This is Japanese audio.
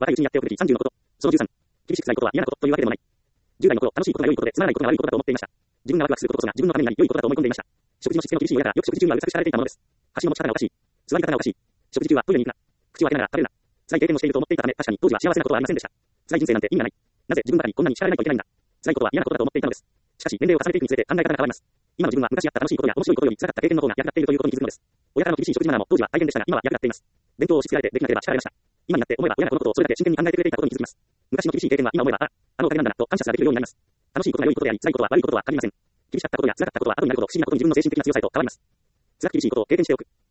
若いうちにやっておくべき30のこと。その13。厳しく辛いことは嫌なことというわけでもない。10代の頃、楽しいことが良いことで、つまらないことが悪いことだと思っていました。自分がワクワクすることこそが自分のためになり良いことだと思い込んでいました。食事のしつけの厳しい親からよく食事中にはうるさく叱られていたものです。箸の持ち方がおかしい。座り方がおかしい。食事中はトイレに行くな。口を開けながら食べるな。辛い経験をしていると思っていたため、確かに当時は幸せなことはありませんでした。辛い人生なんて意味がない。なぜ自分の中にこんなに叱られないといけないんだ。辛いことは嫌なことだと思っていたのです。しかし、年齢を重ねていくにつれて考え方が変わります。今の自分は昔あった楽しいことや面白いことより辛かった経験の方が役立っているということに気づくのです。親からの厳しい食事マナーも当時は大変でしたが、今は役立っています。勉強を押し付けられてできなければ叱られました。今になって思えば親がこのことをそれだけ真剣に考えてくれていたことに気づきます。昔の厳しい経験は今思えば、あのおかげなんだなと感謝すらできるようになります。楽しいことが良いことであり、辛いことは悪いこととは限りません。厳しかったことや辛かったことは後になるほど不思議なことに自分の精神的な強さへと変わります。辛く厳しいことを経験しておく。